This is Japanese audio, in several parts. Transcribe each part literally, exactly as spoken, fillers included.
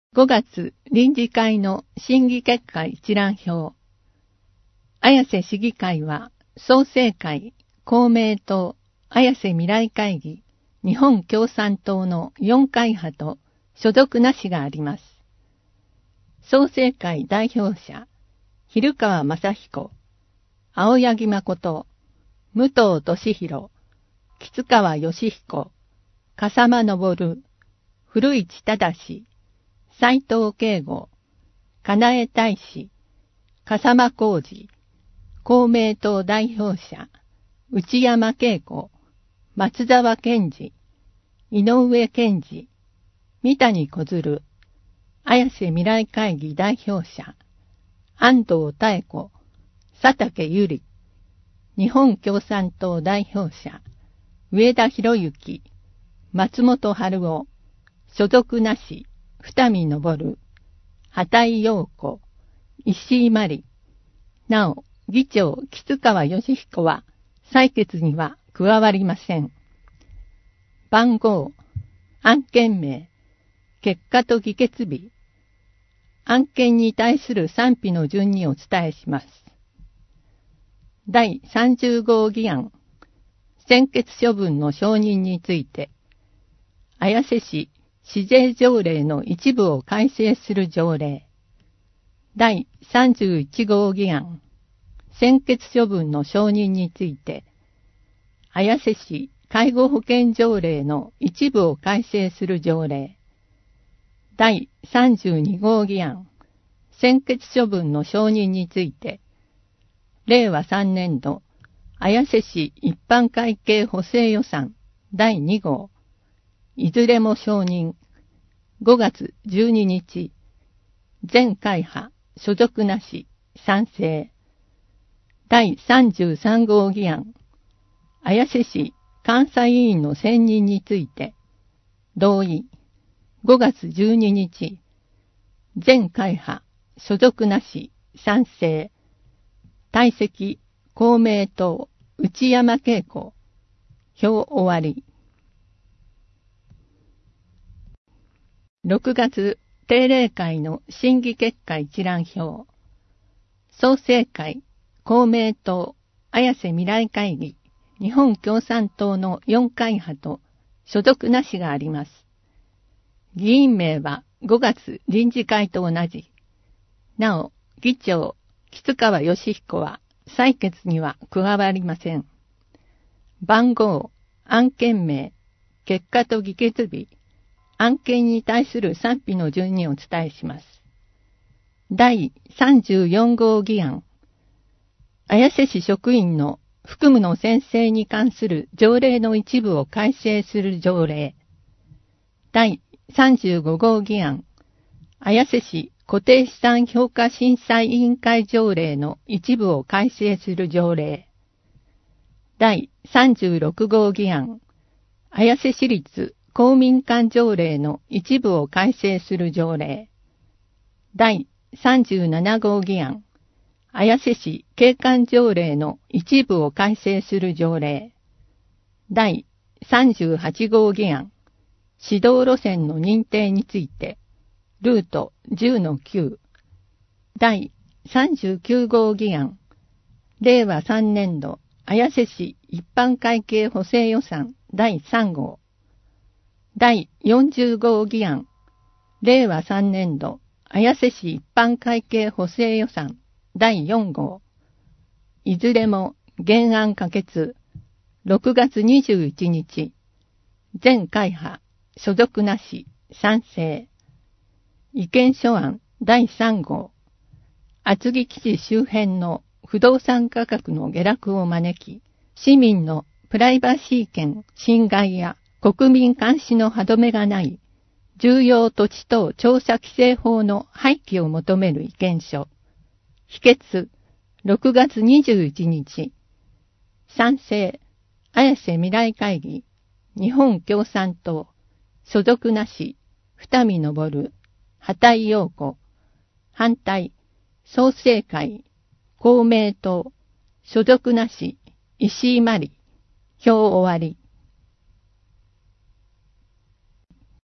ごがつ臨時会の審議結果一覧表。綾瀬市議会は、創成会、公明党、綾瀬未来会議、日本共産党のよん会派と所属なしがあります。創成会代表者、蛭川正彦、青柳誠、武藤俊弘、吉川義彦、笠間昇、古市忠、斉藤慶吾、金江大使、笠間浩二、公明党代表者、内山恵子、松沢健二、井上健二、三谷小鶴、綾瀬未来会議代表者、安藤妙子、佐竹由里、日本共産党代表者、上田博之、松本春夫、所属なし、二見昇、畑井陽子、石井真理。なお、議長、吉川義彦は、採決には加わりません。番号、案件名、結果と議決日。案件に対する賛否の順にお伝えします。だいさんじゅう号議案、専決処分の承認について、綾瀬市市税条例の一部を改正する条例。だいさんじゅういち号議案、専決処分の承認について、綾瀬市介護保険条例の一部を改正する条例。だいさんじゅうに号議案、専決処分の承認について、れいわさんねん度、綾瀬市一般会計補正予算だいに号、いずれも承認。ごがつじゅうににち、全会派、所属なし、賛成。だいさんじゅうさん号議案、綾瀬市監査委員の選任について、同意。ごがつじゅうににち、全会派、所属なし、賛成。退席、公明党、内山恵子。票終わり。ろくがつ定例会の審議結果一覧表。創成会、公明党、綾瀬未来会議、日本共産党のよん会派と所属なしがあります。議員名はごがつ臨時会と同じ。なお、議長、吉川義彦は採決には加わりません。番号、案件名、結果と議決日、案件に対する賛否の順にお伝えします。だいさんじゅうよん号議案、綾瀬市職員の服務の宣誓に関する条例の一部を改正する条例。だいさんじゅうご号議案、綾瀬市固定資産評価審査委員会条例の一部を改正する条例。だいさんじゅうろく号議案、綾瀬市立公民館条例の一部を改正する条例。だいさんじゅうなな号議案、綾瀬市景観条例の一部を改正する条例。だいさんじゅうはち号議案、指導路線の認定について、ルート じゅうのきゅう。だいさんじゅうきゅう号議案、れいわさんねん度、綾瀬市一般会計補正予算だいさん号。だいよんじゅう号議案、れいわさんねん度、綾瀬市一般会計補正予算だいよん号。いずれも原案可決。ろくがつにじゅういちにち。全会派、所属なし、賛成。意見書案だいさん号。厚木基地周辺の不動産価格の下落を招き、市民のプライバシー権侵害や国民監視の歯止めがない重要土地等調査規制法の廃棄を求める意見書。否決、ろくがつにじゅういちにち。賛成、綾瀬未来会議、日本共産党、所属なし、二見昇、畑井陽子。反対、創成会、公明党、所属なし、石井真理。票終わり。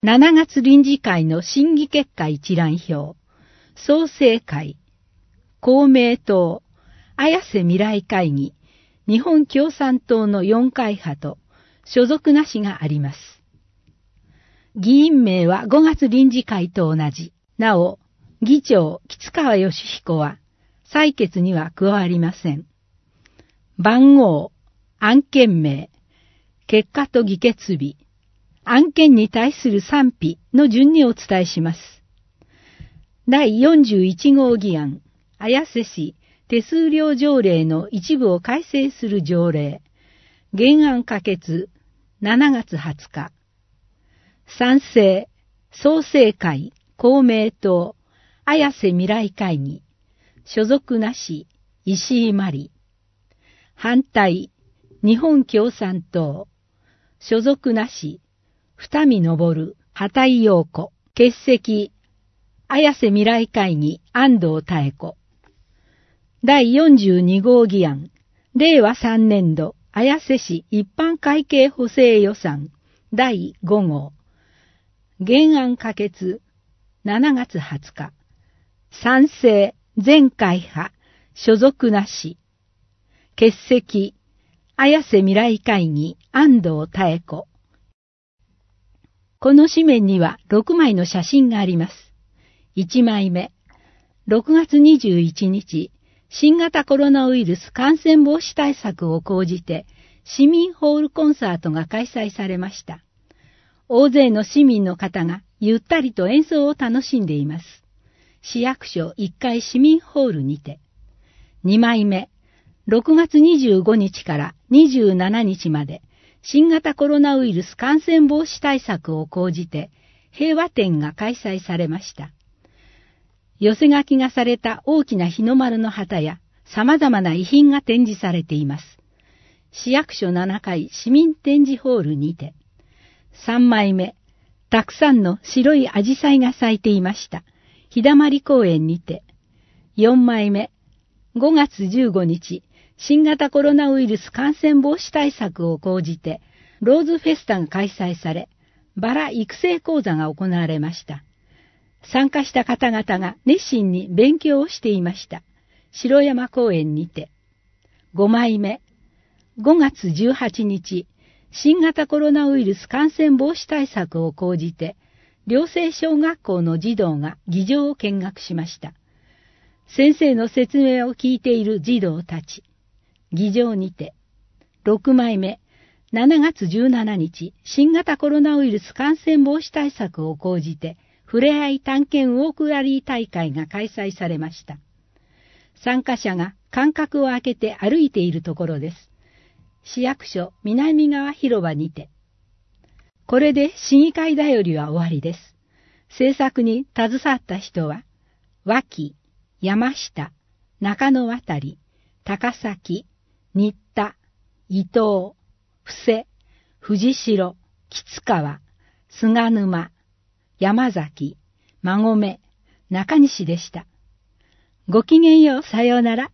しがつ臨時会の審議結果一覧表、創成会、公明党、綾瀬未来会議、日本共産党のよんかい派と所属なしがあります。議員名はごがつ臨時会と同じ。なお、議長、吉川義彦は採決には加わりません。番号、案件名、結果と議決日、案件に対する賛否の順にお伝えします。だいよんじゅういち号議案、綾瀬市手数料条例の一部を改正する条例、原案可決、しちがつはつか。賛成、創成会、公明党、綾瀬未来会議、所属なし、石井真理。反対、日本共産党、所属なし、二見昇、畑井陽子。欠席、綾瀬未来会議、安藤妙子。だいよんじゅうに号議案、れいわさんねん度、綾瀬市一般会計補正予算、だいご号。原案可決、しちがつはつか。賛成、全会派、所属なし。欠席、綾瀬未来会議、安藤妙子。この紙面にはろくまいの写真があります。いちまいめ、ろくがつにじゅういちにち、新型コロナウイルス感染防止対策を講じて、市民ホールコンサートが開催されました。大勢の市民の方がゆったりと演奏を楽しんでいます。市役所いっかい市民ホールにて。にまいめ、ろくがつにじゅうごにちからにじゅうしちにちまで、新型コロナウイルス感染防止対策を講じて、平和展が開催されました。寄せ書きがされた大きな日の丸の旗や、様々な遺品が展示されています。市役所ななかい市民展示ホールにて。さんまいめ、たくさんの白いアジサイが咲いていました。日だまり公園にて。よんまいめ、ごがつじゅうごにち、新型コロナウイルス感染防止対策を講じて、ローズフェスタが開催され、バラ育成講座が行われました。参加した方々が熱心に勉強をしていました。城山公園にて。ごまいめ、ごがつじゅうはちにち、新型コロナウイルス感染防止対策を講じて、寮生小学校の児童が議場を見学しました。先生の説明を聞いている児童たち。議場にて。ろくまいめ、しちがつじゅうしちにち、新型コロナウイルス感染防止対策を講じて、ふれあい探検ウォークラリー大会が開催されました。参加者が間隔を空けて歩いているところです。市役所南側広場にて。これで市議会だよりは終わりです。制作に携わった人は、脇、山下、中野渡、高崎、新田、伊藤、布施、藤代、吉川、菅沼、山崎、馬込、中西でした。ごきげんよう、さようなら。